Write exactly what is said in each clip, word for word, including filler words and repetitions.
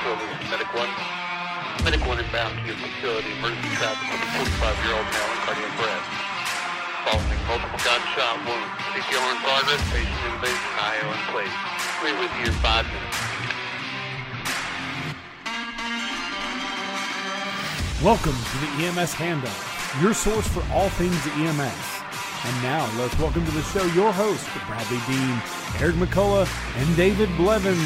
Service, Medic one. Medic one inbound to your facility. Emergency traffic with a forty-five-year-old male in cardiac arrest. Following multiple gunshot wounds. C P R in progress. Patient intubation. I O in place. We're with you in five minutes. Welcome to the E M S Handoff, your source for all things E M S. And now, let's welcome to the show your hosts, Bradley Dean, Eric McCullough, and David Blevins.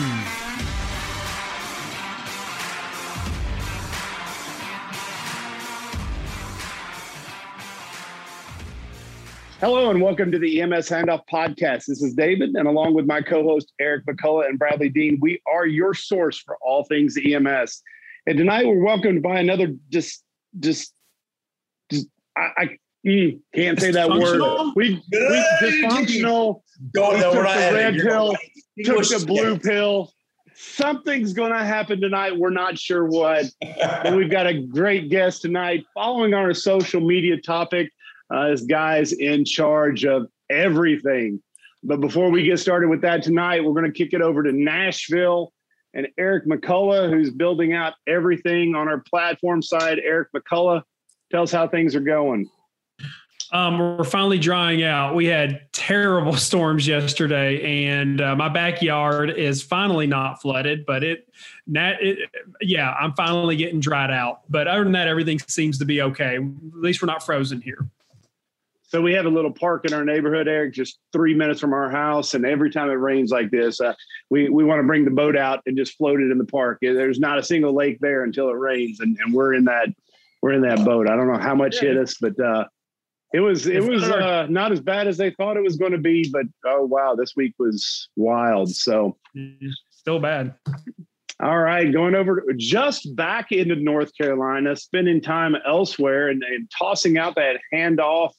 Hello, and welcome to the E M S Handoff Podcast. This is David, and along with my co-host, Eric McCullough and Bradley Dean, we are your source for all things E M S. And tonight, we're welcomed by another just, just, just I, I mm, can't say that word. We, we dysfunctional. Go, we no, took we're the not red pill, took the blue yeah. pill. Something's going to happen tonight. We're not sure what. And we've got a great guest tonight. Following our social media topic, uh, is guys in charge of everything. But before we get started with that tonight, we're going to kick it over to Nashville. And Eric McCullough, who's building out everything on our platform side. Eric McCullough, tell us how things are going. Um, we're finally drying out. We had terrible storms yesterday, and uh, my backyard is finally not flooded. But it, it, yeah, I'm finally getting dried out. But other than that, everything seems to be okay. At least we're not frozen here. So we have a little park in our neighborhood, Eric, just three minutes from our house. And every time it rains like this, uh, we, we want to bring the boat out and just float it in the park. There's not a single lake there until it rains. And, and we're in that, we're in that boat. I don't know how much hit us, but uh, it was, it was uh, not as bad as they thought it was going to be, but oh, wow, this week was wild. So still bad. All right. Going over to, just back into North Carolina, spending time elsewhere and, and tossing out that handoff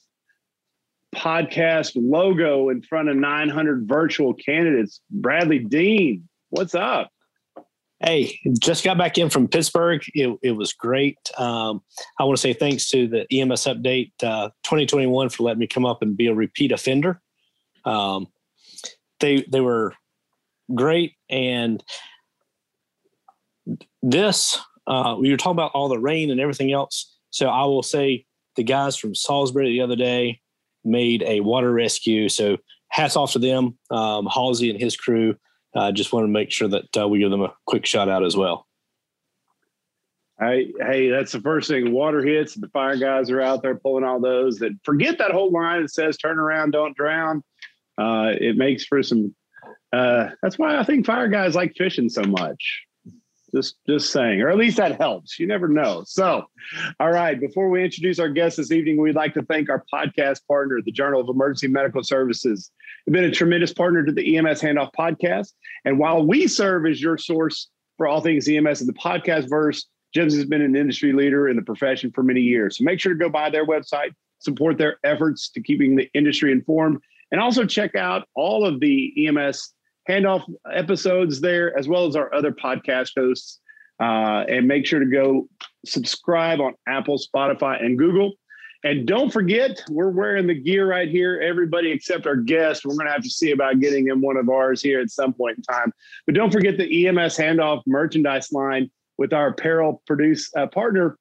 podcast logo in front of nine hundred virtual candidates. Bradley Dean, what's up? Hey, just got back in from Pittsburgh. It, it was great. Um, I want to say thanks to the E M S Update uh, twenty twenty-one for letting me come up and be a repeat offender. Um, they they were great, and this uh, we were talking about all the rain and everything else. So I will say the guys from Salisbury the other day made a water rescue. So hats off to them. Um, Halsey and his crew. I uh, just want to make sure that uh, we give them a quick shout out as well. Hey, hey, that's the first thing. Water hits. The fire guys are out there pulling all those. That forget that whole line that says "turn around, don't drown." Uh, it makes for some. Uh, that's why I think fire guys like fishing so much. Just, just saying, or at least that helps. You never know. So, all right. Before we introduce our guest this evening, we'd like to thank our podcast partner, the Journal of Emergency Medical Services. They've been a tremendous partner to the E M S Handoff podcast. And while we serve as your source for all things E M S in the podcast verse, Jim's has been an industry leader in the profession for many years. So make sure to go by their website, support their efforts to keeping the industry informed, and also check out all of the E M S Handoff episodes there, as well as our other podcast hosts. Uh, and make sure to go subscribe on Apple, Spotify, and Google. And don't forget, we're wearing the gear right here. Everybody except our guest. We're going to have to see about getting him one of ours here at some point in time. But don't forget the E M S Handoff merchandise line with our apparel produce uh, partner,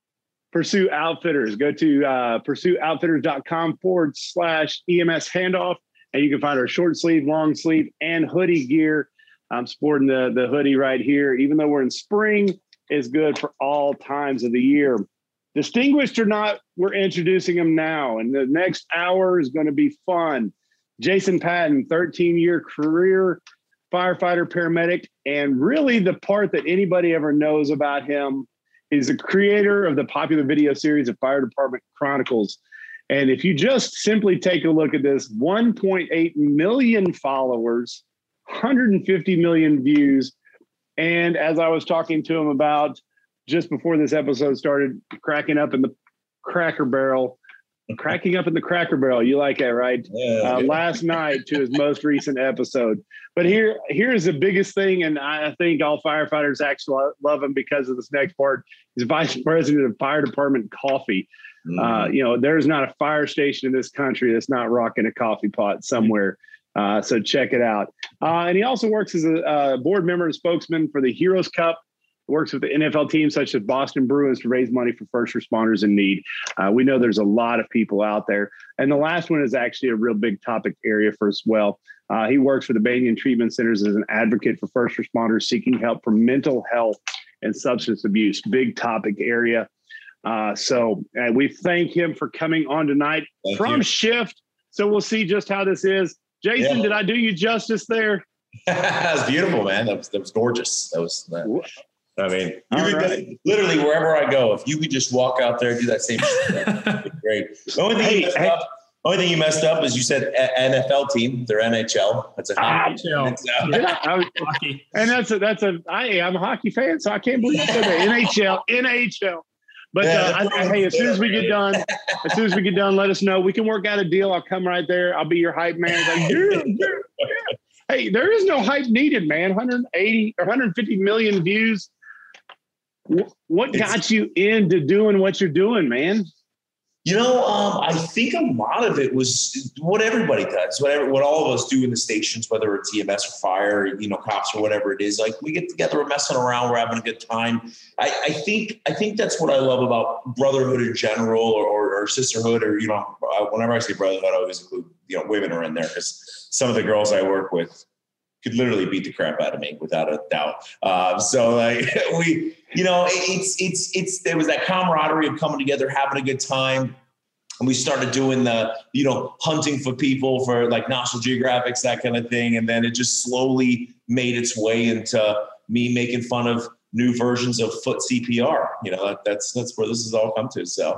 Pursue Outfitters. Go to uh, pursue outfitters dot com forward slash E M S Handoff. And you can find our short sleeve, long sleeve, and hoodie gear. I'm sporting the, the hoodie right here. Even though we're in spring, it's good for all times of the year. Distinguished or not, we're introducing them now. And the next hour is going to be fun. Jason Patton, thirteen-year career firefighter, paramedic. And really the part that anybody ever knows about him is the creator of the popular video series of Fire Department Chronicles. And if you just simply take a look at this, one point eight million followers, one hundred fifty million views. And as I was talking to him about just before this episode started, cracking up in the Cracker Barrel, cracking up in the Cracker Barrel. You like that, right? Yeah, uh, last night to his most recent episode. But here, here's the biggest thing, and I think all firefighters actually love him because of this next part. He's vice president of Fire Department Coffee. Mm. Uh, you know, there's not a fire station in this country that's not rocking a coffee pot somewhere. Uh, so check it out. Uh, and he also works as a, a board member and spokesman for the Heroes Cup works with the N F L teams such as Boston Bruins to raise money for first responders in need. Uh, we know there's a lot of people out there. And the last one is actually a real big topic area for us as well. Uh, he works for the Banyan Treatment Centers as an advocate for first responders seeking help for mental health and substance abuse. Big topic area. Uh, so uh, we thank him for coming on tonight Thank from you. Shift. So we'll see just how this is. Jason, Yeah. did I do you justice there? That was beautiful, man. That was that was gorgeous. That was. That, I mean, you All could right. go- literally wherever I go, if you could just walk out there and do that same shit, that'd be great. The only thing, Hey, you messed hey. up, only thing you messed up is you said a- N F L team. They're N H L. That's a Ah, hockey. N H L. It's, uh, Did I? I was- Hockey. and that's a that's a I I'm a hockey fan, so I can't believe I said that. N H L, N H L. But Yeah, uh, that's I, what hey, I'm as soon as we get done, as soon as we get done, let us know. We can work out a deal. I'll come right there. I'll be your hype man. Like, yeah, yeah, yeah. Hey, there is no hype needed, man. one hundred eighty or one hundred fifty million views. Wh- What It's- got you into doing what you're doing, man? You know, um, I think a lot of it was what everybody does, whatever, what all of us do in the stations, whether it's E M S or fire, you know, cops or whatever it is. Like we get together, we're messing around, we're having a good time. I, I think, I think that's what I love about brotherhood in general, or, or, or sisterhood, or you know, whenever I say brotherhood, I always include you know women are in there because some of the girls I work with could literally beat the crap out of me without a doubt. Um, so like we, you know, it's, it's, it's, there was that camaraderie of coming together, having a good time. And we started doing the, you know, hunting for people for like National Geographics, that kind of thing. And then it just slowly made its way into me making fun of new versions of foot C P R. You know, that, that's, that's where this has all come to. So.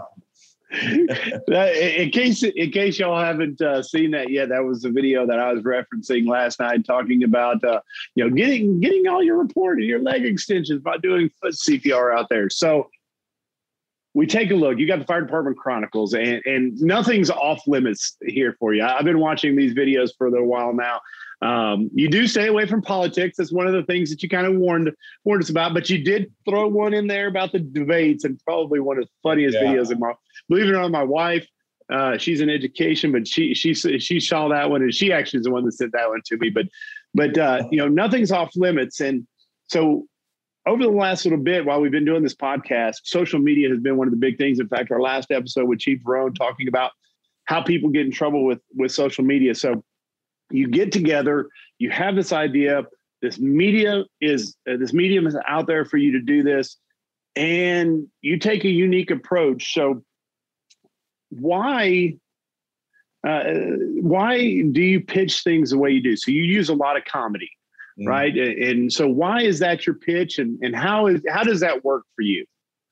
Uh, in case in case y'all haven't uh, seen that yet, that was the video that I was referencing last night, talking about uh, you know getting getting all your report and your leg extensions by doing foot C P R out there. So we take a look. You got the Fire Department Chronicles, and and nothing's off limits here for you. I've been watching these videos for a little while now. Um, you do stay away from politics. That's one of the things that you kind of warned warned us about. But you did throw one in there about the debates, and probably one of the funniest Yeah. videos in my. Believe it or not, my wife, uh, she's in education, but she she she saw that one, and she actually is the one that sent that one to me. But but uh, you know, nothing's off limits, and so over the last little bit while we've been doing this podcast, social media has been one of the big things. In fact, our last episode with Chief Roan talking about how people get in trouble with with social media. So you get together, you have this idea, this media is uh, this medium is out there for you to do this, and you take a unique approach. So why uh, why do you pitch things the way you do? So you use a lot of comedy, Mm. right? And, and so why is that your pitch, and and how is how does that work for you?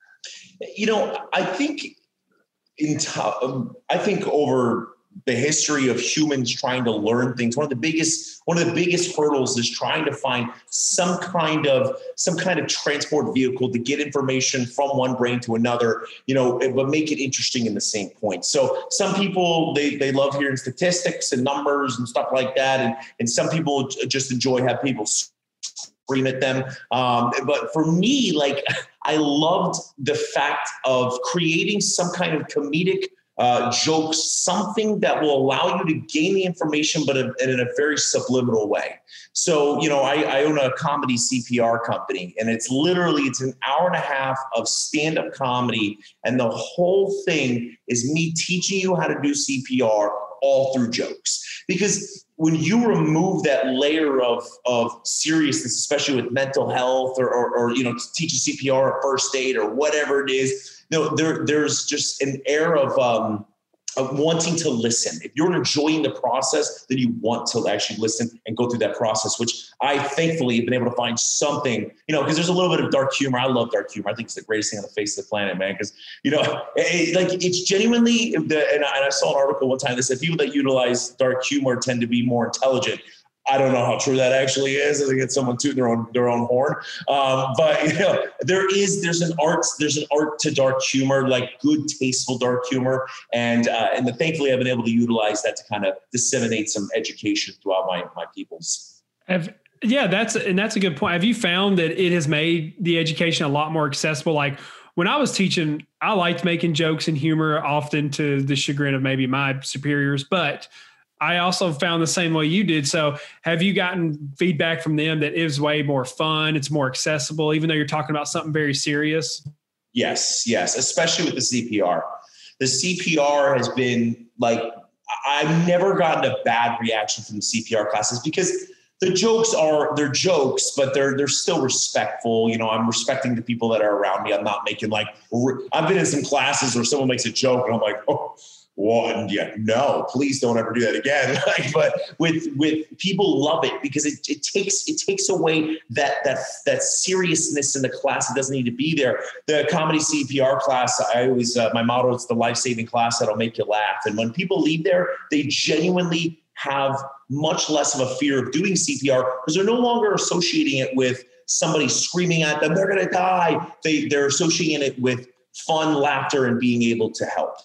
You know, I think in to- I think over the history of humans trying to learn things, one of the biggest one of the biggest hurdles is trying to find some kind of some kind of transport vehicle to get information from one brain to another, you know, but make it interesting in the same point. So some people they they love hearing statistics and numbers and stuff like that, and and some people just enjoy have people scream at them. Um, but for me, like I loved the fact of creating some kind of comedic uh, jokes, something that will allow you to gain the information, but in, in a very subliminal way. So, you know, I, I own a comedy C P R company, and it's literally, it's an hour and a half of stand-up comedy. And the whole thing is me teaching you how to do C P R all through jokes. Because when you remove that layer of, of seriousness, especially with mental health or, or, or you know, teaching C P R or first aid or whatever it is, you know, there, there's just an air of, um, of wanting to listen. If you're enjoying the process, then you want to actually listen and go through that process, which I thankfully have been able to find something, you know, because there's a little bit of dark humor. I love dark humor. I think it's the greatest thing on the face of the planet, man. Because, you know, it, like it's genuinely, the, and, I, and I saw an article one time that said people that utilize dark humor tend to be more intelligent. I don't know how true that actually is. I think it's someone tooting their own their own horn. Um, but you know, there is there's an art there's an art to dark humor, like good tasteful dark humor, and uh, and the, thankfully I've been able to utilize that to kind of disseminate some education throughout my my peoples. Have, yeah, that's and that's a good point. Have you found that it has made the education a lot more accessible? Like when I was teaching, I liked making jokes and humor, often to the chagrin of maybe my superiors, but I also found the same way you did. So have you gotten feedback from them that it was way more fun? It's more accessible, even though you're talking about something very serious? Yes, yes, especially with the C P R. The C P R has been like, I've never gotten a bad reaction from the C P R classes because the jokes are, they're jokes, but they're, they're still respectful. You know, I'm respecting the people that are around me. I'm not making like, I've been in some classes where someone makes a joke and I'm like, oh, well, yeah, no, please don't ever do that again. Like, but with, with people love it because it, it takes, it takes away that, that, that seriousness in the class. It doesn't need to be there. The comedy C P R class, I always, uh, my motto is the life-saving class that'll make you laugh. And when people leave there, they genuinely have much less of a fear of doing C P R because they're no longer associating it with somebody screaming at them, they're going to die. They, they're associating it with fun, laughter, and being able to help.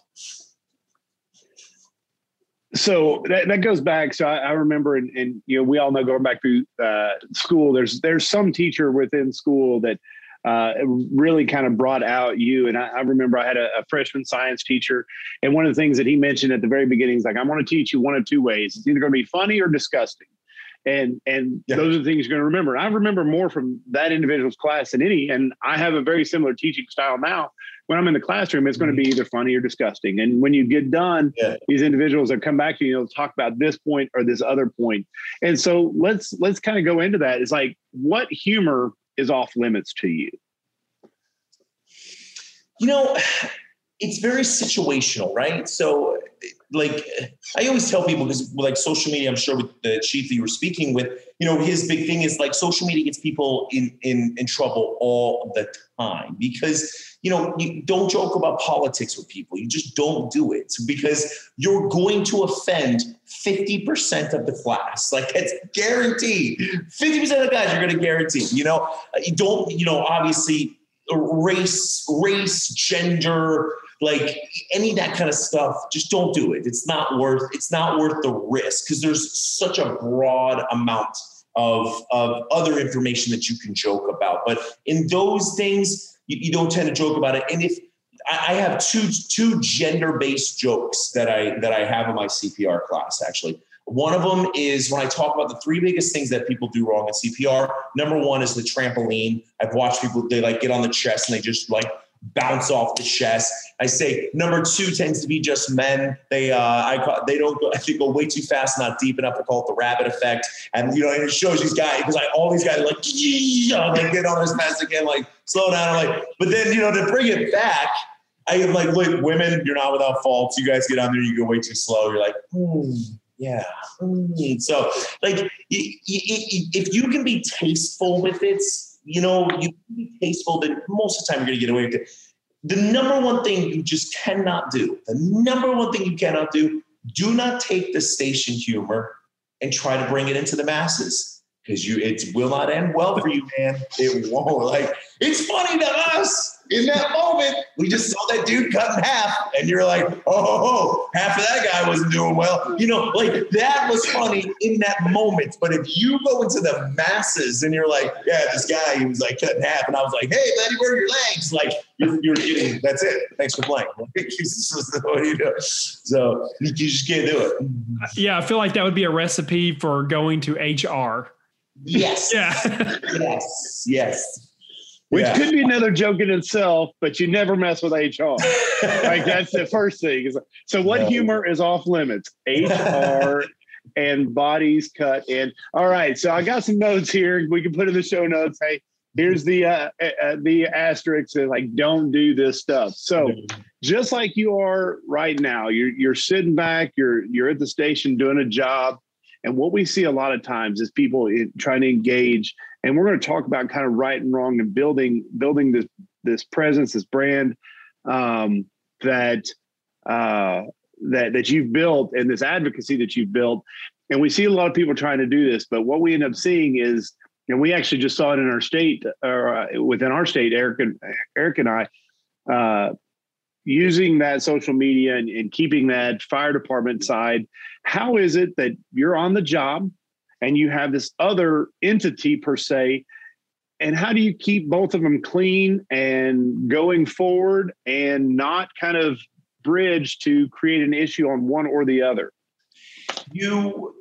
So that, that goes back. So I, I remember, and, and, you know, we all know going back to uh, school, there's, there's some teacher within school that uh, really kind of brought out you. And I, I remember I had a, a freshman science teacher. And one of the things that he mentioned at the very beginning is like, I want to teach you one of two ways. It's either going to be funny or disgusting. And, and yeah. those are the things you're going to remember. And I remember more from that individual's class than any, and I have a very similar teaching style now. When I'm in the classroom, it's going to be either funny or disgusting. And when you get done, yeah. these individuals that come back to you, you know, talk about this point or this other point. And so let's, let's kind of go into that. It's like, what humor is off limits to you? You know, it's very situational, right? So like, I always tell people, because like social media, I'm sure with the chief that you were speaking with, you know, his big thing is like social media gets people in, in, in trouble all the time because, you know, you don't joke about politics with people. You just don't do it because you're going to offend fifty percent of the class. Like it's guaranteed. fifty percent of the guys you're going to guarantee, you know, you don't, you know, obviously race, race, gender, like any of that kind of stuff, just don't do it. It's not worth, it's not worth the risk because there's such a broad amount of, of other information that you can joke about. But in those things, you, you don't tend to joke about it. And if I, I have two, two gender-based jokes that I, that I have in my C P R class, actually. One of them is when I talk about the three biggest things that people do wrong in C P R. Number one is the trampoline. I've watched people, they like get on the chest and they just like bounce off the chest. I say number two tends to be just men. They, uh, I call, they don't go, I think go way too fast, not deep enough. I call it the rabbit effect. And, you know, and it shows these guys, because like all these guys are like, yeah, like get on this fast again, like slow down. I'm like, but then, you know, to bring it back, I am like, look, women, you're not without fault. You guys get on there, you go way too slow. You're like, hmm. Yeah. So like, if you can be tasteful with it, you know, you can be tasteful, then most of the time you're going to get away with it. The number one thing you just cannot do, the number one thing you cannot do, do not take the station humor and try to bring it into the masses because you, it will not end well for you, man. It won't. Like, it's funny to us. In that moment, we just saw that dude cut in half, and you're like, oh, oh, oh, half of that guy wasn't doing well. You know, like that was funny in that moment. But if you go into the masses and you're like, yeah, this guy, he was like cut in half, and I was like, hey, buddy, where are your legs? Like, you're, you're getting, that's it. Thanks for playing. What do you do? So you just can't do it. Yeah, I feel like that would be a recipe for going to H R. Yes. Yeah. Yes. Yes. Which yeah. could be another joke in itself, but you never mess with H R. Like that's the first thing. So what no. humor is off limits? H R and bodies cut in. All right. So I got some notes here. We can put in the show notes. Hey, here's the uh, uh, the asterisk that like don't do this stuff. So just like you are right now, you're you're sitting back. You're you're at the station doing a job. And what we see a lot of times is people in, trying to engage. And we're going to talk about kind of right and wrong and building building this this presence, this brand um, that uh, that that you've built and this advocacy that you've built. And we see a lot of people trying to do this, but what we end up seeing is, and we actually just saw it in our state or uh, within our state, Eric and Eric and I, uh, using that social media and, and keeping that fire department side. How is it that you're on the job and you have this other entity per se, and how do you keep both of them clean and going forward and not kind of bridge to create an issue on one or the other? you,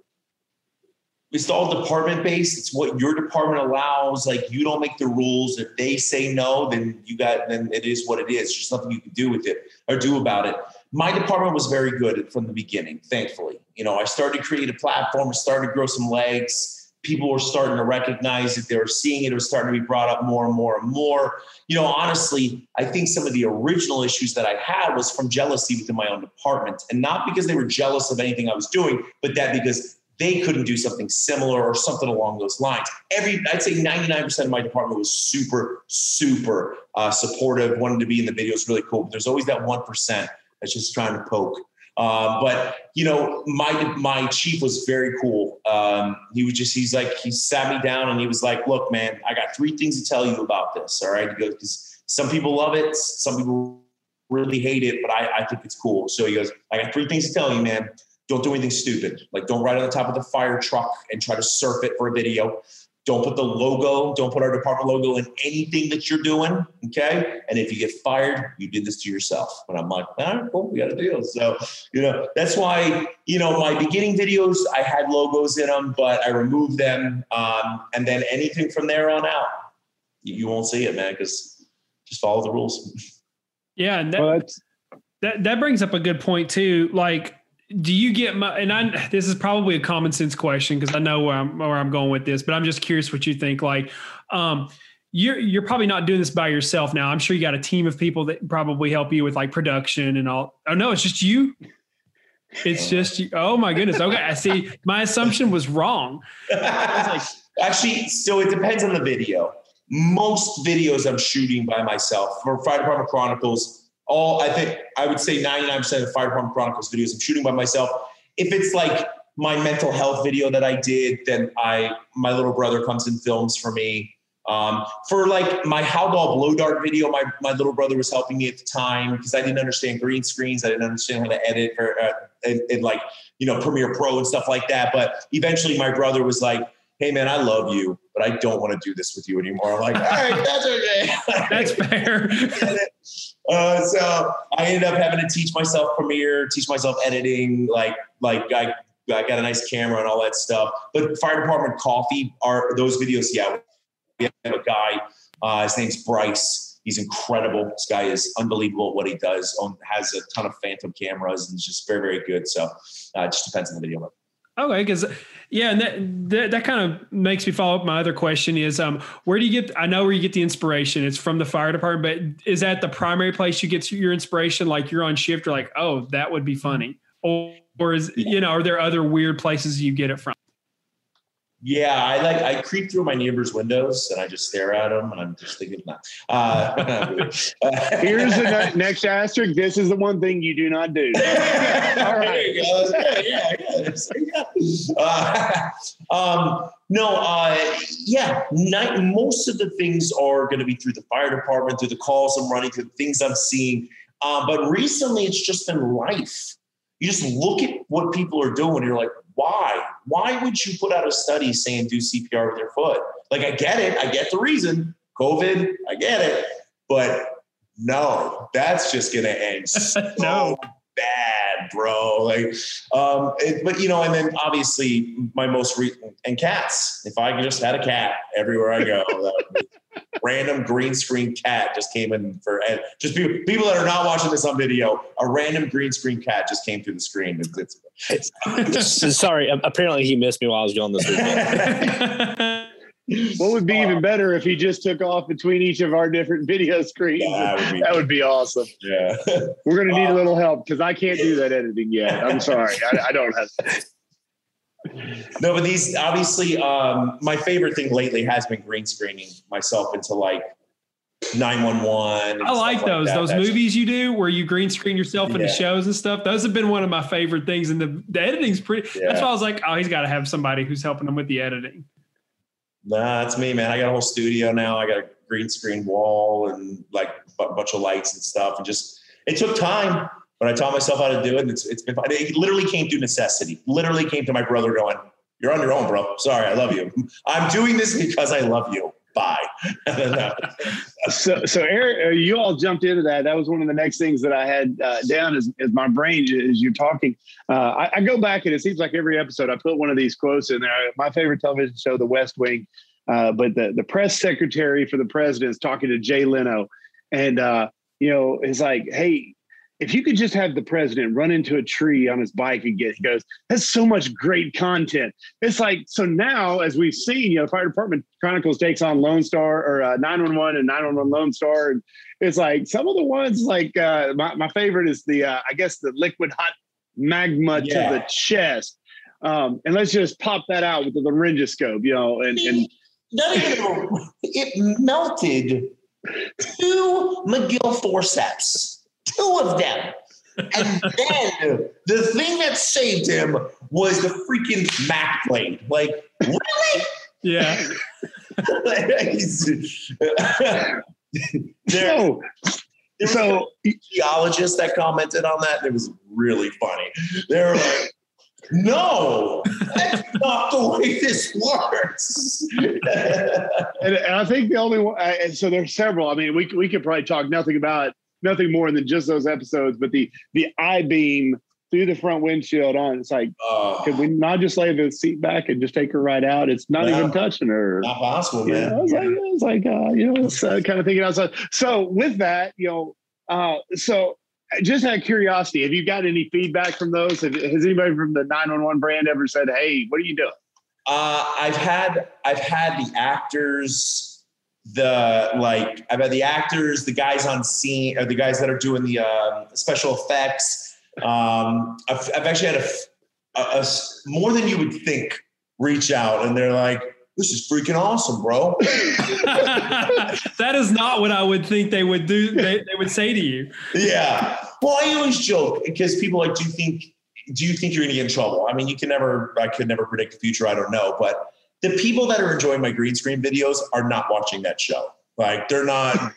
it's all department based. It's what your department allows. Like, you don't make the rules. If they say no, then you got, then it is what it is. There's nothing you can do with it or do about it. My department was very good from the beginning, thankfully. You know, I started to create a platform, started to grow some legs. People were starting to recognize it. They were seeing it. It was starting to be brought up more and more and more. You know, honestly, I think some of the original issues that I had was from jealousy within my own department. And not because they were jealous of anything I was doing, but that because they couldn't do something similar or something along those lines. Every, I'd say ninety-nine percent of my department was super, super uh, supportive, wanted to be in the videos, really cool. But there's always that one percent that's just trying to poke. Uh, but, you know, my my chief was very cool. Um, he was just, he's like, he sat me down and he was like, look, man, I got three things to tell you about this. All right. He goes, because some people love it. Some people really hate it, but I, I think it's cool. So he goes, I got three things to tell you, man. Don't do anything stupid. Like, don't ride on the top of the fire truck and try to surf it for a video. Don't put the logo, don't put our department logo in anything that you're doing, okay? And if you get fired, you did this to yourself. And I'm like, all right, cool, we got a deal. So, you know, that's why, you know, my beginning videos, I had logos in them, but I removed them. Um, and then anything from there on out, you, you won't see it, man, because just follow the rules. Yeah, and that, Well, that's- that that brings up a good point too. Like, do you get my, and I, this is probably a common sense question because I know where I'm, where I'm going with this, but I'm just curious what you think. Like, um, you're, you're probably not doing this by yourself now. I'm sure you got a team of people that probably help you with like production and all. Oh no, it's just you. It's just you. Oh my goodness. Okay. I see. My assumption was wrong. I was like, actually, so it depends on the video. Most videos I'm shooting by myself. For Fire Department Chronicles, all I think I would say ninety-nine percent of Fire Department Chronicles videos I'm shooting by myself. If it's like my mental health video that I did, then I my little brother comes and films for me. Um, for like my Howball Blow Dart video, my my little brother was helping me at the time because I didn't understand green screens. I didn't understand how to edit or uh, and, and like you know Premiere Pro and stuff like that. But eventually, my brother was like, "Hey man, I love you, but I don't want to do this with you anymore." I'm like, "All right, that's okay. That's fair." Uh, so I ended up having to teach myself Premiere, teach myself editing, like, like I, I got a nice camera and all that stuff. But Fire Department Coffee are those videos. Yeah. We have a guy, uh, his name's Bryce. He's incredible. This guy is unbelievable at what he does. Own, has a ton of Phantom cameras and is just very, very good. So uh, it just depends on the video. Okay, because yeah, and that, that that kind of makes me follow up. My other question is, um, where do you get? I know where you get the inspiration. It's from the fire department, but is that the primary place you get your inspiration? Like you're on shift, you're like, oh, that would be funny, or or is you know, are there other weird places you get it from? Yeah, I like I creep through my neighbor's windows and I just stare at them and I'm just thinking, nah. Uh, Here's the ne- next asterisk. This is the one thing you do not do. All right. Yeah, yeah, yeah. Uh, um, no, uh, yeah. Night, most of the things are going to be through the fire department, through the calls I'm running, through the things I'm seeing. Um, but recently, it's just been life. You just look at what people are doing. And you're like, why? Why would you put out a study saying do C P R with your foot? Like, I get it. I get the reason. COVID, I get it. But no, that's just going to end so No. bad, bro. Like, um, it, but, you know, and then obviously my most recent, and cats. If I just had a cat everywhere I go, that would be, random green screen cat just came in for, and just people, people that are not watching this on video, a random green screen cat just came through the screen. It's, it's, it's, sorry, apparently he missed me while I was gone this weekend. What would be even better if he just took off between each of our different video screens? Yeah, that would be- that would be awesome. yeah. We're going to need a little help because I can't do that editing yet. I'm sorry. I, I don't have. No, but these obviously, um, my favorite thing lately has been green screening myself into like nine one one. I like those like those That's, movies you do where you green screen yourself into Yeah. shows and stuff. Those have been one of my favorite things, and the, the editing's pretty. Yeah. That's why I was like, oh, he's got to have somebody who's helping him with the editing. Nah, that's me, man. I got a whole studio now. I got a green screen wall and like a bunch of lights and stuff. And just, it took time, but I taught myself how to do it. And it's, it's been fun. It literally came through necessity. Literally came to my brother going, "You're on your own, bro. Sorry, I love you. I'm doing this because I love you. Bye. so, so Eric, you all jumped into that. That was one of the next things that I had uh, down as, as my brain as you're talking. Uh, I, I go back and it seems like every episode I put one of these quotes in there. My favorite television show, The West Wing, uh, but the, the press secretary for the president is talking to Jay Leno. And, uh, you know, it's like, hey, if you could just have the president run into a tree on his bike and get, he goes, that's so much great content. It's like, so now, as we've seen, you know, Fire Department Chronicles takes on Lone Star or uh, nine one one and nine one one Lone Star. And it's like some of the ones like uh, my, my favorite is the, uh, I guess, the liquid hot magma yeah. to the chest. Um, and let's just pop that out with the laryngoscope, you know, and, and not even, it melted two McGill forceps. Two of them. And then the thing that saved him was the freaking Mac blade. Like, really? Yeah. there, so, there so geologists that commented on that. It was really funny. They were like, no, that's not the way this works. and, and I think the only one, and so there's several. I mean, we we could probably talk nothing about nothing more than just those episodes, but the the I-beam through the front windshield on, it's like, uh, could we not just lay the seat back and just take her right out? It's not no, even touching her. Not possible, you man. Know, I was like, I was like, uh, you know, it's uh, kind of thinking outside. So with that, you know, uh, so just out of curiosity, have you got any feedback from those? Have, has anybody from the nine one one brand ever said, hey, what are you doing? Uh, I've had, I've had the actors, the like I've had the actors, the guys on scene, or the guys that are doing the uh, special effects. Um, I've, I've actually had a, a, a more than you would think reach out, and they're like, "This is freaking awesome, bro." That is not what I would think they would do. They, they would say to you. Yeah. Well, I always joke because people like, do you think, do you think you're going to get in trouble? I mean, you can never, I could never predict the future. I don't know, but the people that are enjoying my green screen videos are not watching that show. Like they're not.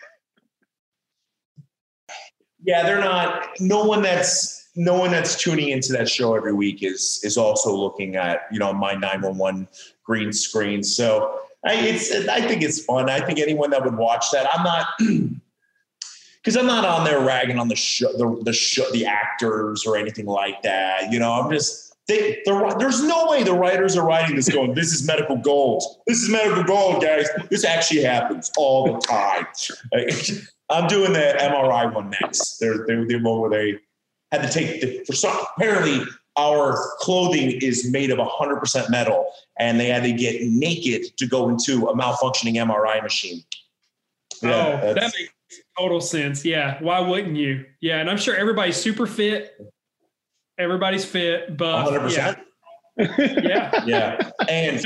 Yeah, they're not. No one that's no one that's tuning into that show every week is is also looking at, you know, my nine one one green screen. So I, it's I think it's fun. I think anyone that would watch that, I'm not, because I'm not on there ragging on the show, the the show, the actors or anything like that. You know, I'm just. They, there's no way the writers are writing this going, this is medical gold. This is medical gold, guys. This actually happens all the time. I'm doing the M R I one next. They're, they're the one where they had to take the, for some, apparently our clothing is made of one hundred percent metal, and they had to get naked to go into a malfunctioning M R I machine. Yeah, oh, that makes total sense. Yeah. Why wouldn't you? Yeah. And I'm sure everybody's super fit. Everybody's fit, but one hundred percent. Yeah. Yeah. And,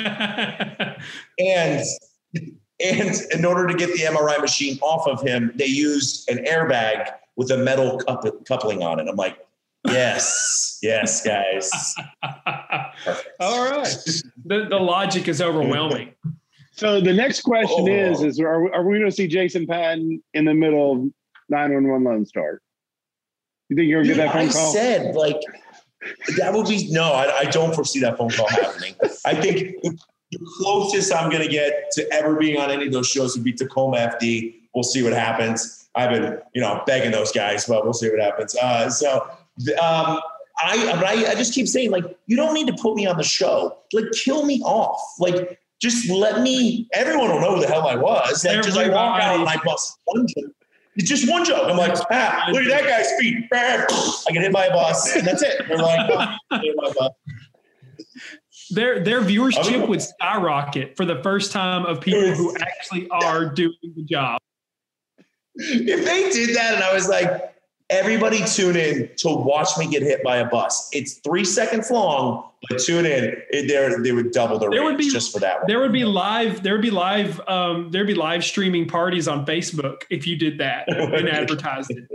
and, and in order to get the M R I machine off of him, they used an airbag with a metal coupling on it. I'm like, yes, yes, guys. Perfect. All right. The, the logic is overwhelming. So the next question oh. is, is are, are we going to see Jason Patton in the middle of nine one one Lone Star? You think you're going to get that phone I call? I said, like, that would be, no, I, I don't foresee that phone call happening. I think the closest I'm going to get to ever being on any of those shows would be Tacoma F D. We'll see what happens. I've been, you know, begging those guys, but we'll see what happens. Uh, so um, I, I, I just keep saying, like, you don't need to put me on the show. Like, kill me off. Like, just let me, everyone will know who the hell I was. Like, just like walk out and I bust one joke. It's just one joke. I'm like, ah, look at that guy's feet. I get hit by a bus, and that's it. They're like, oh, hit by a bus. Their their viewership I mean, would skyrocket for the first time of people who actually are doing the job. If they did that, and I was like, everybody tune in to watch me get hit by a bus. It's three seconds long, but tune in. It, they would double their there range would be, just for that one. There would be live. There would be live. Um, there'd be live streaming parties on Facebook if you did that and advertised it.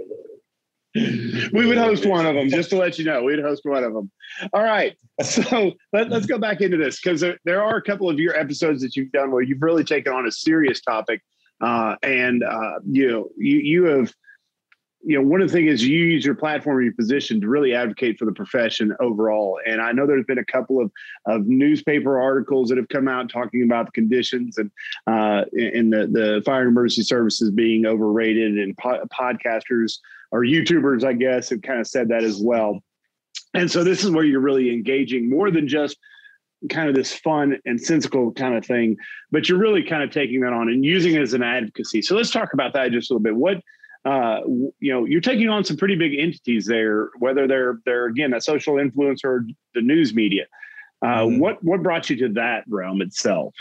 We would host one of them, just to let you know. We'd host one of them. All right. So let, let's go back into this, because there, there are a couple of your episodes that you've done where you've really taken on a serious topic, uh, and uh, you know you you have. you know, one of the things is you use your platform or your position to really advocate for the profession overall. And I know there's been a couple of, of newspaper articles that have come out talking about the conditions and uh, in the, the fire and emergency services being overrated, and po- podcasters or YouTubers, I guess, have kind of said that as well. And so this is where you're really engaging more than just kind of this fun and sensical kind of thing, but you're really kind of taking that on and using it as an advocacy. So let's talk about that just a little bit. What, uh, you know, you're taking on some pretty big entities there, whether they're, they're again, a social influencer or the news media. Uh, mm-hmm. What, what brought you to that realm itself?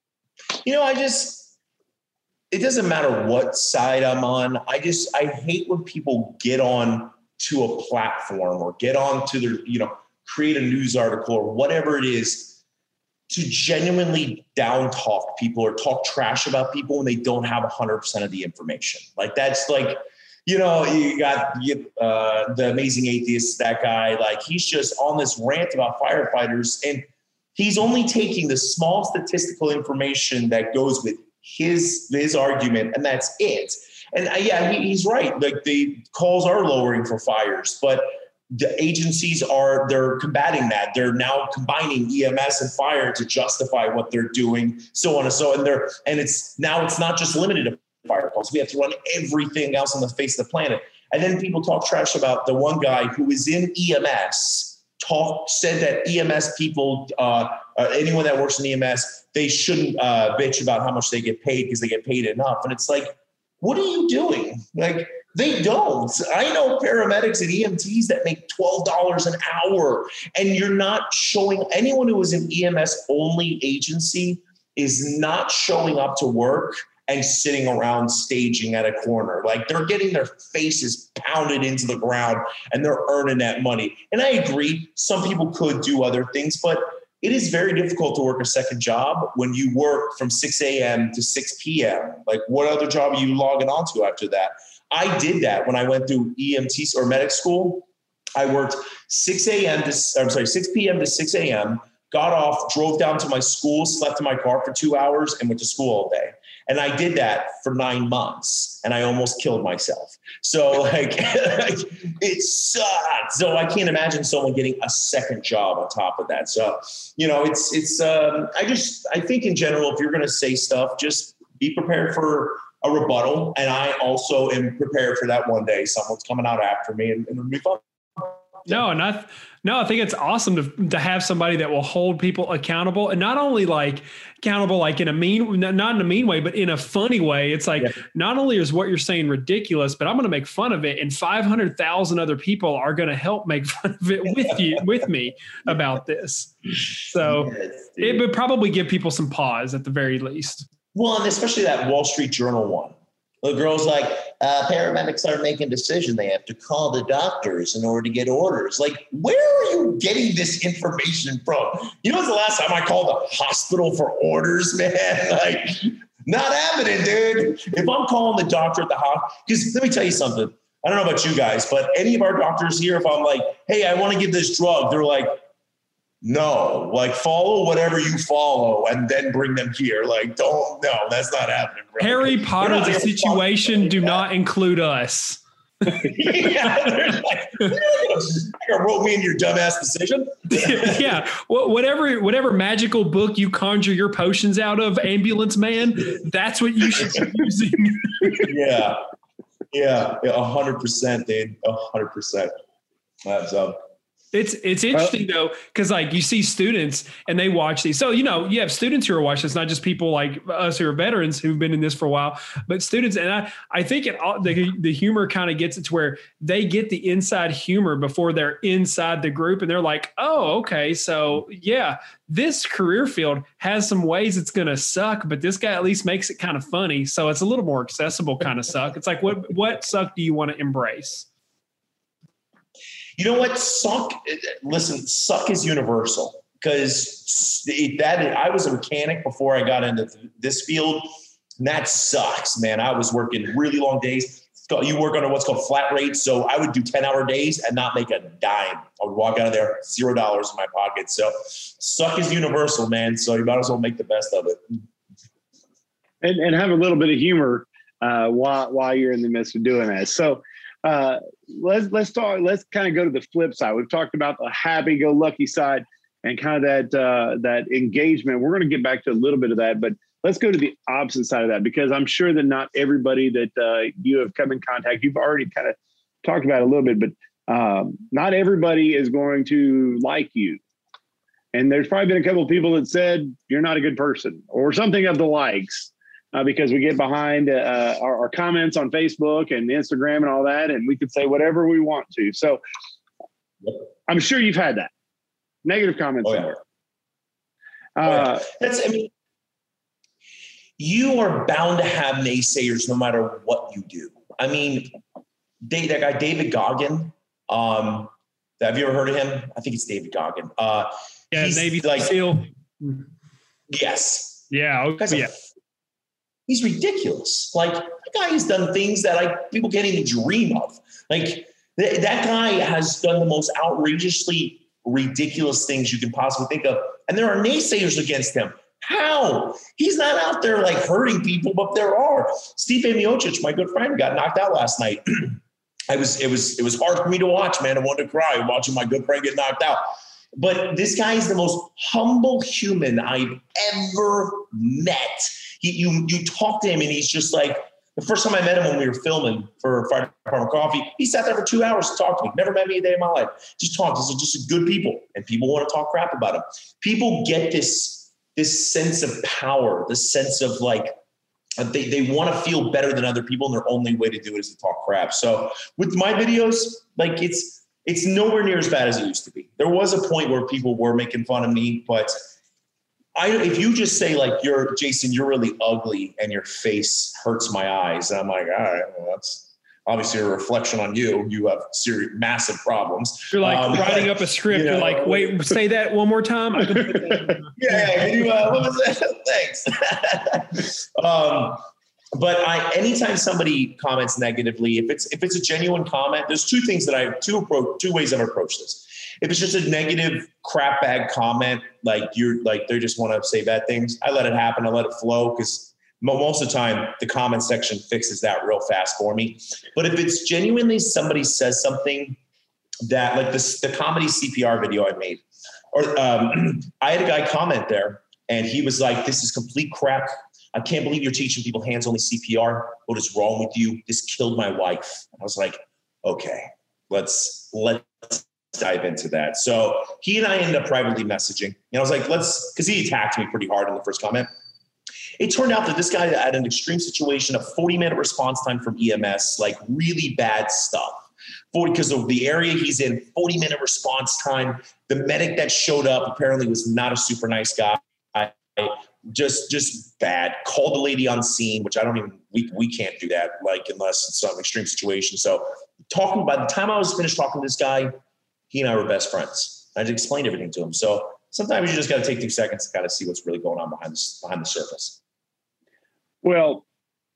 You know, I just, it doesn't matter what side I'm on. I just, I hate when people get on to a platform or get on to their, you know, create a news article or whatever it is to genuinely down talk people or talk trash about people when they don't have one hundred percent of the information. Like that's like, you know, you got uh, the Amazing Atheist, that guy, like he's just on this rant about firefighters, and he's only taking the small statistical information that goes with his, his argument, and that's it. And uh, yeah, he, he's right. Like the calls are lowering for fires, but the agencies are, they're combating that. They're now combining E M S and fire to justify what they're doing, so on and so on. And they're, and it's now it's not just limited to fire calls. We have to run everything else on the face of the planet. And then people talk trash about the one guy who is in E M S, talk, said that E M S people, uh, uh, anyone that works in E M S, they shouldn't uh, bitch about how much they get paid because they get paid enough. And it's like, what are you doing? Like, they don't. I know paramedics and E M Ts that make twelve dollars an hour, and you're not showing, anyone who is an E M S only agency is not showing up to work and sitting around staging at a corner. Like they're getting their faces pounded into the ground and they're earning that money. And I agree, some people could do other things, but it is very difficult to work a second job when you work from six a.m. to six p.m. Like what other job are you logging on to after that? I did that when I went through E M T or medic school. I worked six a.m. to, I'm sorry, six p.m. to six a.m., got off, drove down to my school, slept in my car for two hours and went to school all day. And I did that for nine months and I almost killed myself. So like it sucked. So I can't imagine someone getting a second job on top of that. So, you know, it's, it's, um, I just, I think in general, if you're going to say stuff, just be prepared for a rebuttal. And I also am prepared for that one day someone's coming out after me and, and it'll be fun. No, and I, no, I think it's awesome to to have somebody that will hold people accountable, and not only like accountable, like in a mean, not in a mean way, but in a funny way. It's like, yeah. Not only is what you're saying ridiculous, but I'm going to make fun of it. And five hundred thousand other people are going to help make fun of it with you, with me about this. So yes, it would probably give people some pause at the very least. Well, and especially that Wall Street Journal one. The girl's like, uh, paramedics aren't making decisions. They have to call the doctors in order to get orders. Like, where are you getting this information from? You know, when's the last time I called a hospital for orders, man? Like, not happening, dude. If I'm calling the doctor at the hospital, because let me tell you something. I don't know about you guys, but any of our doctors here, if I'm like, hey, I want to give this drug, they're like, no, like follow whatever you follow and then bring them here. Like, don't, no, that's not happening. Bro. Harry Potter, the situation, do not include us. Yeah, like, I wrote me in your dumbass decision. Yeah, whatever, whatever magical book you conjure your potions out of, Ambulance Man, that's what you should be using. Yeah, yeah, a hundred percent, dude, a hundred percent. That's up. It's it's interesting though, because like you see students and they watch these. So, you know, you have students who are watching. It's not just people like us who are veterans who've been in this for a while, but students. And I, I think it the, the humor kind of gets it to where they get the inside humor before they're inside the group. And they're like, oh, okay. So, yeah, this career field has some ways it's going to suck, but this guy at least makes it kind of funny. So it's a little more accessible kind of suck. It's like, what what suck do you want to embrace? You know what? Suck. Listen, suck is universal because that I was a mechanic before I got into this field. And that sucks, man. I was working really long days. You work on what's called flat rate. So I would do ten hour days and not make a dime. I would walk out of there, zero dollars in my pocket. So suck is universal, man. So you might as well make the best of it. And, and have a little bit of humor uh, while, while you're in the midst of doing that. So, uh, let's let's talk. Let's kind of go to the flip side. We've talked about the happy-go-lucky side and kind of that uh, that engagement. We're going to get back to a little bit of that, but let's go to the opposite side of that, because I'm sure that not everybody that uh, you have come in contact, you've already kind of talked about it a little bit, but um, not everybody is going to like you. And there's probably been a couple of people that said you're not a good person or something of the likes, uh, because we get behind uh, our, our comments on Facebook and Instagram and all that, and we could say whatever we want to. So I'm sure you've had that negative comments. Oh, yeah. somewhere. Uh, oh, yeah. That's, I mean, you are bound to have naysayers no matter what you do. I mean, they, that guy, David Goggin, um, have you ever heard of him? I think it's David Goggin. Uh, yeah, Navy like, SEAL. Yes. Yeah. Okay. Yeah. He's ridiculous. Like, that guy has done things that like people can't even dream of. Like, th- that guy has done the most outrageously ridiculous things you can possibly think of. And there are naysayers against him. How? He's not out there like hurting people, but there are. Stipe Miocic, my good friend, got knocked out last night. I was, it was, it was hard for me to watch, man. I wanted to cry watching my good friend get knocked out. But this guy is the most humble human I've ever met. He, you, you talk to him and he's just like, the first time I met him when we were filming for Fire Department Coffee, he sat there for two hours to talk to me. Never met me a day in my life. Just talked. These are just good people, and people want to talk crap about him. People get this, this sense of power, this sense of like, they, they want to feel better than other people, and their only way to do it is to talk crap. So with my videos, like it's, it's nowhere near as bad as it used to be. There was a point where people were making fun of me, but I, if you just say like, you're Jason, you're really ugly and your face hurts my eyes. And I'm like, all right, well, that's obviously a reflection on you. You have serious, massive problems. You're like um, writing like, up a script. You know, you're like, wait, say that one more time. I can put that yeah. You, uh, what was that? Thanks. um, but I, anytime somebody comments negatively, if it's, if it's a genuine comment, there's two things that I, two approach, two ways I've approached this. If it's just a negative crap bag comment, like you're like, they just want to say bad things, I let it happen. I let it flow, because most of the time the comment section fixes that real fast for me. But if it's genuinely somebody says something that, like this, the comedy C P R video I made, or um, I had a guy comment there and he was like, this is complete crap. I can't believe you're teaching people hands-only C P R. What is wrong with you? This killed my wife. I was like, okay, let's, let's dive into that. So he and I ended up privately messaging. And I was like, let's, because he attacked me pretty hard in the first comment. It turned out that this guy had an extreme situation, a forty minute response time from E M S, like really bad stuff. Because of the area he's in, forty minute response time. The medic that showed up apparently was not a super nice guy. Just, just bad. Called the lady on scene, which I don't even, we, we can't do that, like, unless it's some extreme situation. So talking, by the time I was finished talking to this guy, he and I were best friends. I just explained everything to him. So sometimes you just got to take two seconds to kind of see what's really going on behind the, behind the surface. Well,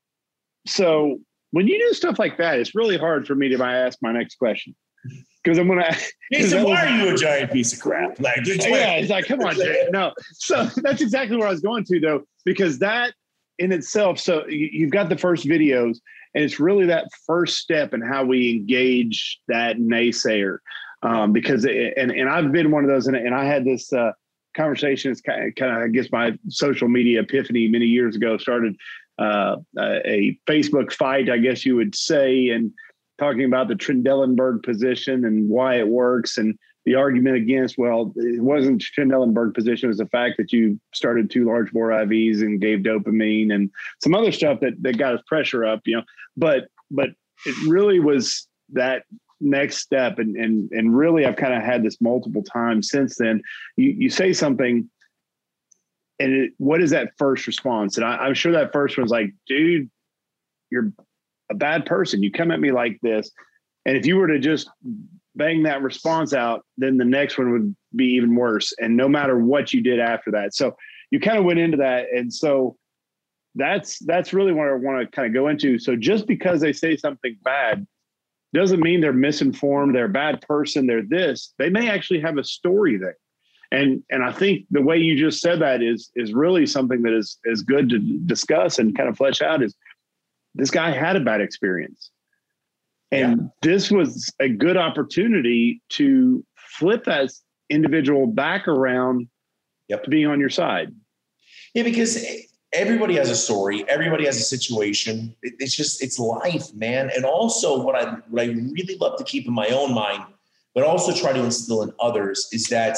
so when you do stuff like that, it's really hard for me to ask my next question. Because I'm going to Jason, why are you a giant piece of crap? Like, yeah, it's like, come on, Jay. No. So that's exactly where I was going to, though, because that in itself, so you've got the first videos, and it's really that first step in how we engage that naysayer. Um, because, it, and, and I've been one of those, and, and I had this uh, conversation, it's kind of, kind of, I guess my social media epiphany many years ago started uh, a Facebook fight, I guess you would say, and talking about the Trendelenburg position and why it works, and the argument against, well, it wasn't Trendelenburg position, it was the fact that you started two large bore I Vs and gave dopamine and some other stuff that, that got us pressure up, you know, but, but it really was that next step. And, and, and really, I've kind of had this multiple times since then. You, you say something, and it, what is that first response? And I, I'm sure that first one's like, dude, you're a bad person. You come at me like this. And if you were to just bang that response out, then the next one would be even worse. And no matter what you did after that. So you kind of went into that. And so that's, that's really what I want to kind of go into. So just because they say something bad doesn't mean they're misinformed, they're a bad person, they're this. They may actually have a story there. And and I think the way you just said that is is really something that is, is good to discuss and kind of flesh out is this guy had a bad experience. And Yeah. this was a good opportunity to flip that individual back around Yep. to being on your side. Yeah, because everybody has a story. Everybody has a situation. It, it's just, it's life, man. And also what I, what I really love to keep in my own mind, but also try to instill in others, is that,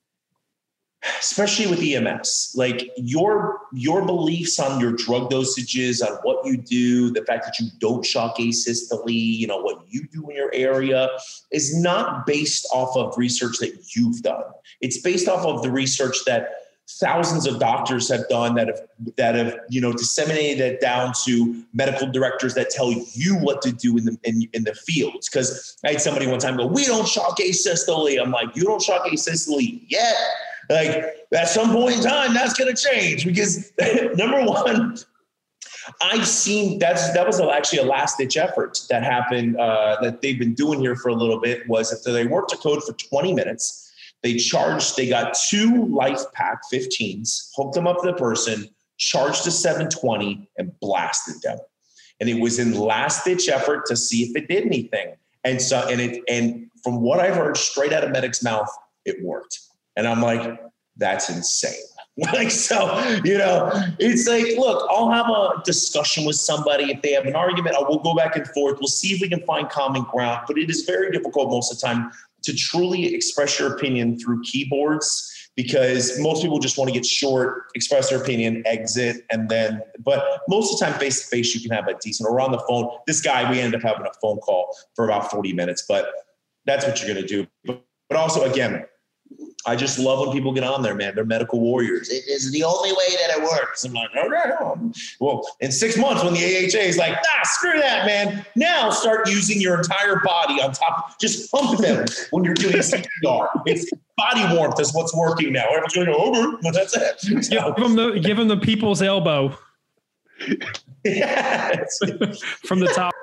especially with E M S, like your, your beliefs on your drug dosages, on what you do, the fact that you don't shock asystole, you know, what you do in your area is not based off of research that you've done. It's based off of the research that thousands of doctors have done, that have, that have, you know, disseminated it down to medical directors that tell you what to do in the, in, in the fields. Cause I had somebody one time go, we don't shock asystole. I'm like, you don't shock asystole yet. Like at some point in time, that's going to change because number one, I've seen that's, that was actually a last ditch effort that happened uh, that they've been doing here for a little bit. Was if they worked a code for twenty minutes, they charged, they got two Life Pack fifteens, hooked them up to the person, charged a seven twenty and blasted them. And it was in last ditch effort to see if it did anything. And so, and it, and from what I've heard straight out of medic's mouth, it worked. And I'm like, that's insane. Like, so, you know, it's like, look, I'll have a discussion with somebody. If they have an argument, I will go back and forth. We'll see if we can find common ground, but it is very difficult most of the time to truly express your opinion through keyboards, because most people just want to get short, express their opinion, exit, and then, but most of the time, face to face, you can have a decent, or on the phone. This guy, we ended up having a phone call for about forty minutes, but that's what you're going to do. But, but also, again, I just love when people get on there, man. They're medical warriors. It is the only way that it works. I'm like, okay. Well, in six months when the A H A is like, nah, screw that, man. Now start using your entire body on top. Just pump them when you're doing C P R. It's body warmth is what's working now. Everyone's going over, but that's it. So, Give them the, give them the people's elbow yes. from the top.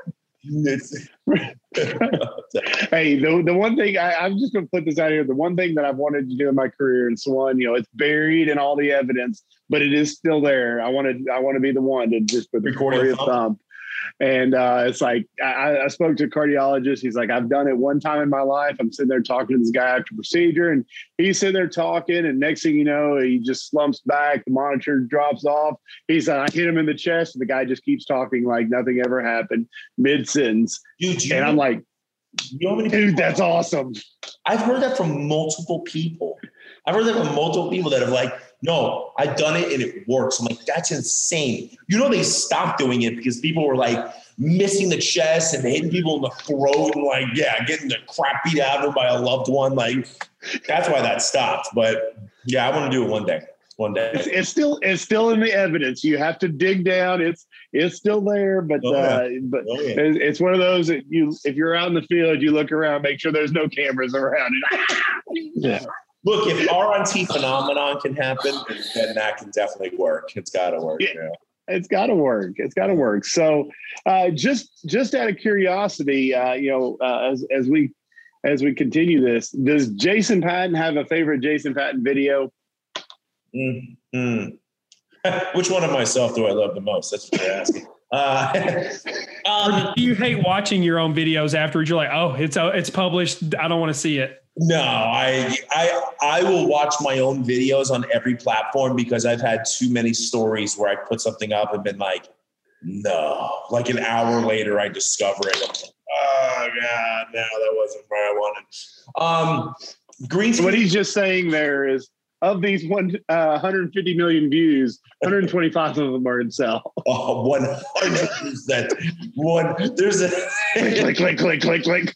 Hey, the, the one thing I, I'm just going to put this out here. The one thing that I've wanted to do in my career, and so on, you know, it's buried in all the evidence, but it is still there. I want to, I want to be the one to just put the glorious thump. And uh, it's like, I, I spoke to a cardiologist. He's like, I've done it one time in my life. I'm sitting there talking to this guy after procedure, and he's sitting there talking. And next thing you know, he just slumps back. The monitor drops off. He said, I hit him in the chest. And the guy just keeps talking like nothing ever happened mid sentence. Dude, you and know, I'm like, you know how many dude, people- that's awesome. I've heard that from multiple people. I've heard that from multiple people that have like, no, I've done it and it works. I'm like, that's insane. You know, they stopped doing it because people were like missing the chest and hitting people in the throat and like, yeah, getting the crap beat out of them by a loved one. Like, that's why that stopped. But yeah, I want to do it one day. One day. It's, it's still it's still in the evidence. You have to dig down. It's it's still there, but Oh, yeah. uh, but Oh, yeah. it's, it's one of those that you if you're out in the field, you look around, make sure there's no cameras around. Yeah. Look, if R on T phenomenon can happen, then that can definitely work. It's got to work. Yeah. Yeah. It's got to work. It's got to work. So, uh, just just out of curiosity, uh, you know, uh, as as we as we continue this, does Jason Patton have a favorite Jason Patton video? Mm-hmm. Which one of myself do I love the most? That's what you're asking. Uh, um, Do you hate watching your own videos afterwards? You're like, oh, it's uh, it's published. I don't want to see it. no, I I I will watch my own videos on every platform because I've had too many stories where I put something up and been like, no. Like an hour later, I discover it. I'm like, oh god, no, that wasn't where I wanted. Um, green So what screen. he's just saying there is, of these one uh, one hundred fifty million views, one hundred twenty-five of them are in cell. Oh, one hundred percent. One. There's a. click, click, click, click, click.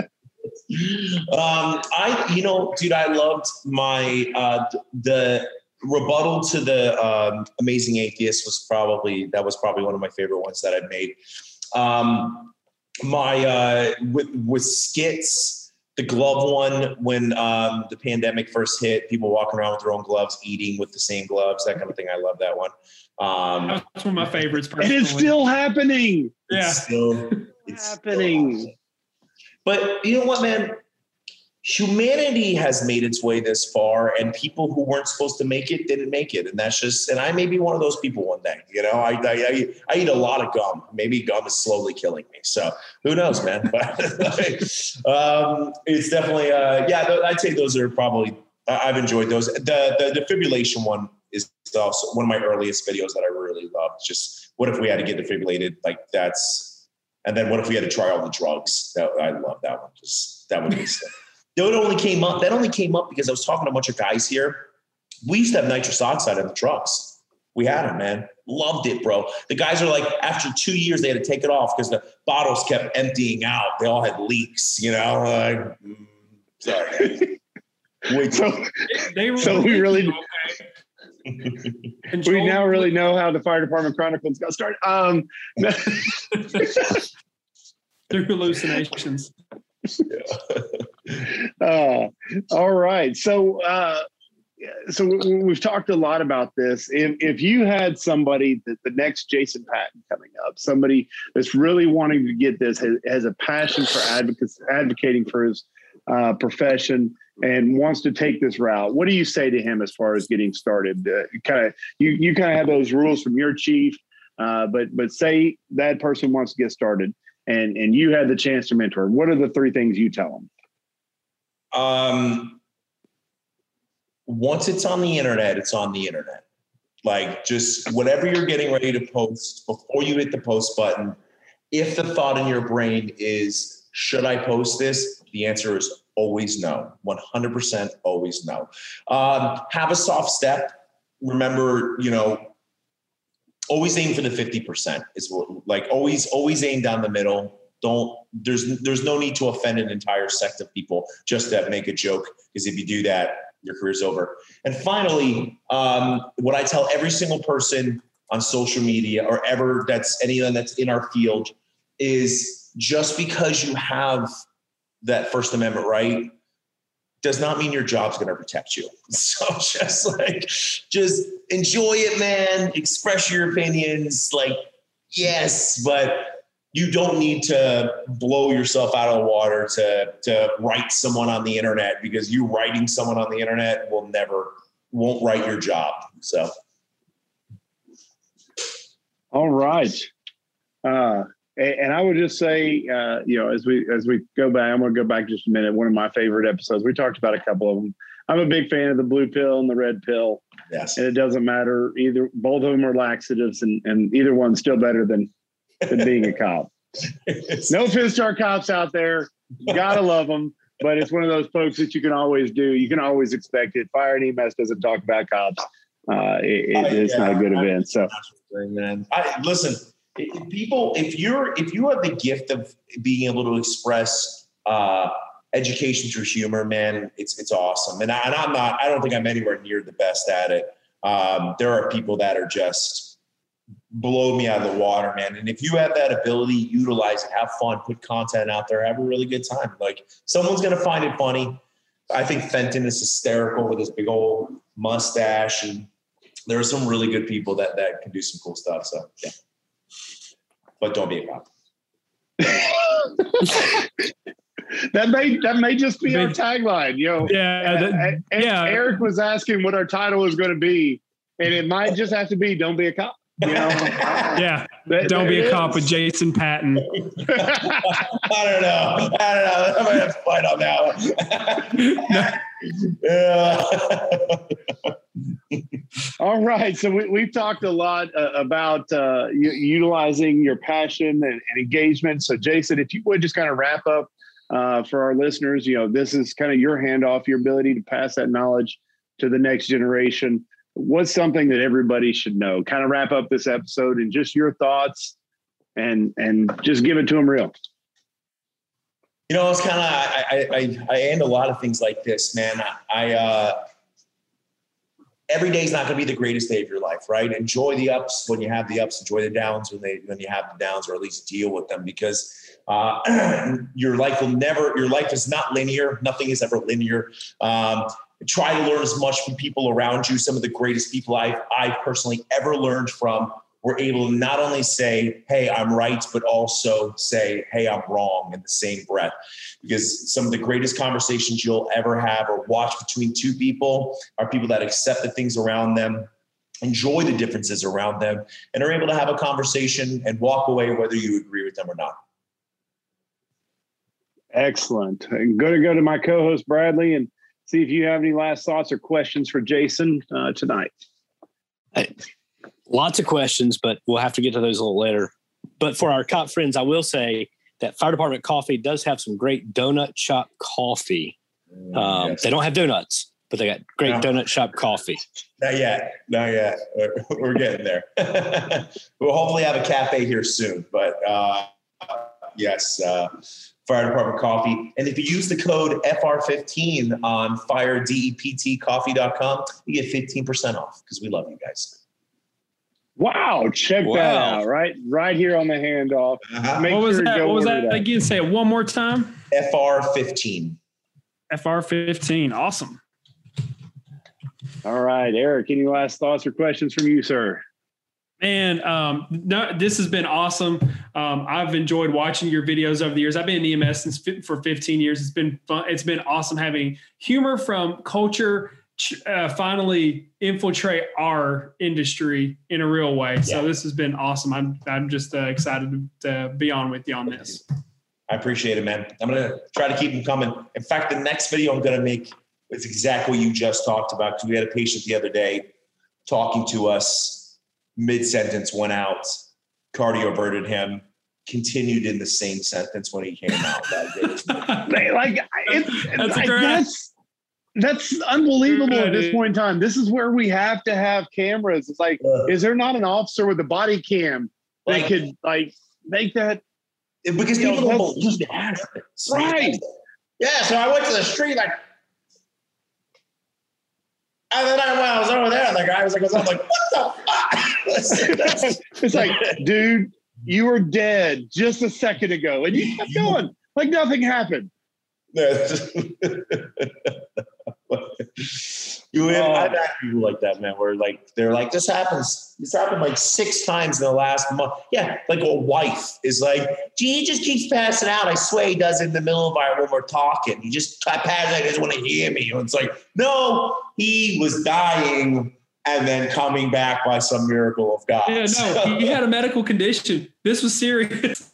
Um, I, you know, dude, I loved my, uh, the rebuttal to the, um, Amazing Atheist was probably, that was probably one of my favorite ones that I've made. Um, my, uh, with, with skits, the glove one, when, um, the pandemic first hit, people walking around with their own gloves, eating with the same gloves, that kind of thing. I love that one. Um, That's one of my favorites. And it's personally. still happening. yeah. it's still, it's still happening. awesome. But you know what, man? humanity has made its way this far, and people who weren't supposed to make it didn't make it. And that's just, and I may be one of those people one day, you know, I, I, I, I eat a lot of gum. Maybe gum is slowly killing me. So who knows, man? But um, it's definitely, uh, yeah, I'd say those are probably, I've enjoyed those. The, the defibrillation one is also one of my earliest videos that I really love. Just what if we had to get defibrillated? Like that's, and then what if we had to try all the drugs? That, I love that one. Just, that would be sick. That only came up. That only came up because I was talking to a bunch of guys here. We used to have nitrous oxide in the trucks. We had them, man. Loved it, bro. The guys are like, after two years, they had to take it off because the bottles kept emptying out. They all had leaks, you know. Like, mm, sorry. Wait, so, they were so we really, okay. we now really know how the Fire Department Chronicles got started. Um, through hallucinations. uh, all right. So, uh, so we've talked a lot about this. If, if you had somebody that the next Jason Patton coming up, somebody that's really wanting to get this, has, has a passion for advocacy, advocating for his uh, profession and wants to take this route, what do you say to him as far as getting started? Uh, kind of, you, you kind of have those rules from your chief, uh, but, but say that person wants to get started. And and you had the chance to mentor. What are the three things you tell them? Um, once it's on the internet, it's on the internet. Like just whatever you're getting ready to post, before you hit the post button, if the thought in your brain is, should I post this? The answer is always no. one hundred percent always no. Um, have a soft step. Remember, you know, always aim for the fifty percent is what, like always, always aim down the middle. Don't, there's, there's no need to offend an entire sect of people just to make a joke. Because if you do that, your career's over. And finally, um, what I tell every single person on social media or ever that's anyone that's in our field is just because you have that First Amendment right does not mean your job's going to protect you. So just like, just enjoy it, man. Express your opinions. Like, yes, but you don't need to blow yourself out of the water to, to write someone on the internet, because you writing someone on the internet will never, won't write your job. So. All right. Uh, And I would just say, uh, you know, as we as we go back, I'm going to go back just a minute. One of my favorite episodes. We talked about a couple of them. I'm a big fan of the blue pill and the red pill. Yes. And it doesn't matter either. Both of them are laxatives, and, and either one's still better than than being a cop. No offense to our cops out there. You gotta love them, but it's one of those folks that you can always do. You can always expect it. Fire and E M S doesn't talk about cops. Uh, it, it, it's yeah, not a good I, event. So, man, I listen. People, if you're if you have the gift of being able to express uh, education through humor, man, it's it's awesome. And, I, and I'm not. I don't think I'm anywhere near the best at it. Um, there are people that are just blow me out of the water, man. And if you have that ability, utilize it. Have fun. Put content out there. Have a really good time. Like someone's gonna find it funny. I think Fenton is hysterical with his big old mustache, and there are some really good people that that can do some cool stuff. So yeah. But don't be a cop. that may that may just be our tagline, you know. Yeah, that, uh, yeah. Eric was asking what our title is going to be, and it might just have to be "Don't be a cop." You know? Yeah, that, don't be a is. cop with Jason Patton. I don't know. I don't know. I might have to fight on that one. Yeah. All right. So we, we've talked a lot uh, about uh, u- utilizing your passion and, and engagement. So Jason, if you would just kind of wrap up uh, for our listeners, you know, this is kind of your handoff, your ability to pass that knowledge to the next generation. What's something that everybody should know? Kind of wrap up this episode and just your thoughts and, and just give it to them real. You know, it's kind of, I, I, I end a lot of things like this, man. I, I uh, every day is not going to be the greatest day of your life, right? Enjoy the ups when you have the ups, enjoy the downs when they, when you have the downs, or at least deal with them, because uh, your life will never, your life is not linear. Nothing is ever linear. Um, try to learn as much from people around you. Some of the greatest people I've, I've personally ever learned from we're able to not only say, hey, I'm right, but also say, hey, I'm wrong in the same breath. Because some of the greatest conversations you'll ever have or watch between two people are people that accept the things around them, enjoy the differences around them, and are able to have a conversation and walk away whether you agree with them or not. Excellent. I'm going to go to my co-host Bradley and see if you have any last thoughts or questions for Jason uh, tonight. Hey, lots of questions, but we'll have to get to those a little later. But for our cop friends, I will say that Fire Department Coffee does have some great donut shop coffee. Um, yes. They don't have donuts, but they got great no. donut shop coffee. Not yet. Not yet. We're, we're getting there. We'll hopefully have a cafe here soon. But uh, yes, uh, Fire Department Coffee. And if you use the code F R fifteen on fire dept coffee dot com, you get fifteen percent off because we love you guys. Wow. Check wow. that out. Right right here on the handoff. Uh-huh. What was sure that? What was that, that again? Say it one more time. F R fifteen. F R fifteen. Awesome. All right, Eric, any last thoughts or questions from you, sir? Man, um, no, this has been awesome. Um, I've enjoyed watching your videos over the years. I've been in E M S since for fifteen years. It's been fun. It's been awesome having humor from culture uh, finally infiltrate our industry in a real way. Yeah. So this has been awesome. I'm I'm just uh, excited to be on with you on this. I appreciate it, man. I'm going to try to keep them coming. In fact, the next video I'm going to make is exactly what you just talked about, because we had a patient the other day talking to us. Mid-sentence went out, cardioverted him, continued in the same sentence when he came out. That like, it, that's, like that's, that's unbelievable at this point in time. This is where we have to have cameras. It's like, uh, is there not an officer with a body cam that like, could like make that? Because people know, don't believe it happens. Right. Yeah, so I went to the street like, and then I, when I was over there, and the guy was like, I was like, what the fuck? It's like, dude, you were dead just a second ago, and you kept going like nothing happened. You have, I've had people like that, man, where like they're like, this happens. This happened like six times in the last month. Yeah, like a wife is like, gee, he just keeps passing out. I swear he does it in the middle of our when we're talking. He just passes out. He doesn't want to hear me. And it's like, no, he was dying and then coming back by some miracle of God. Yeah, no, so, he had a medical condition. This was serious.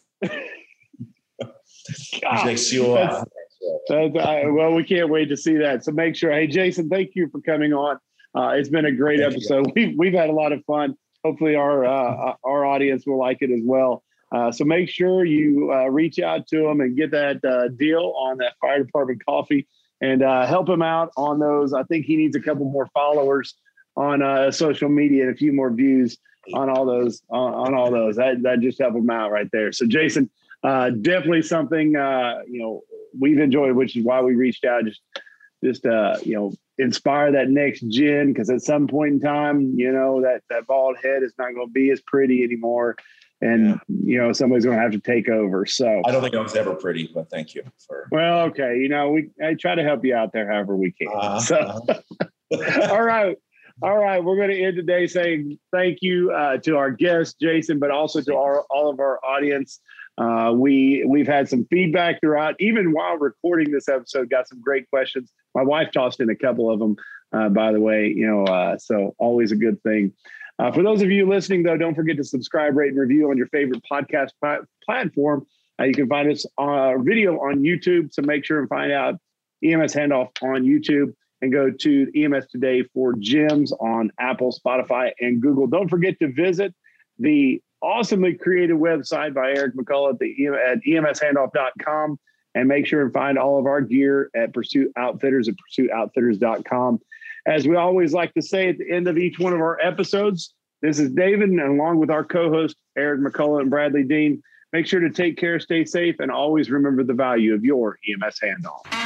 God, makes you up. That's, uh, well, we can't wait to see that. So make sure. Hey, Jason, thank you for coming on. Uh, it's been a great thank episode. We've we've had a lot of fun. Hopefully, our uh, our audience will like it as well. Uh, so make sure you uh, reach out to him and get that uh, deal on that Fire Department Coffee and uh, help him out on those. I think he needs a couple more followers on uh, social media and a few more views on all those. On, on all those, that that just help him out right there. So, Jason, uh, definitely something uh, you know. we've enjoyed, which is why we reached out, just, just, uh, you know, inspire that next gen. Cause at some point in time, you know, that, that bald head is not going to be as pretty anymore. And, yeah. you know, somebody's going to have to take over. So I don't think I was ever pretty, but thank you for, well, okay. You know, we, I try to help you out there however we can. Uh-huh. So, all right. All right. We're going to end today saying thank you uh, to our guest, Jason, but also to our, all of our audience. Uh, we, we've had some feedback throughout, even while recording this episode, got some great questions. My wife tossed in a couple of them, uh, by the way, you know, uh, so always a good thing. Uh, for those of you listening, though, don't forget to subscribe, rate, and review on your favorite podcast pl- platform. Uh, you can find us on uh, video on YouTube. So make sure and find out E M S Handoff on YouTube and go to E M S Today for gyms on Apple, Spotify, and Google. Don't forget to visit the awesomely created website by Eric McCullough at, the, at E M S handoff dot com, and make sure and find all of our gear at Pursuit Outfitters at pursuit outfitters dot com. As we always like to say at the end of each one of our episodes, this is David, and along with our co-host Eric McCullough and Bradley Dean, make sure to take care, stay safe, and always remember the value of your E M S handoff.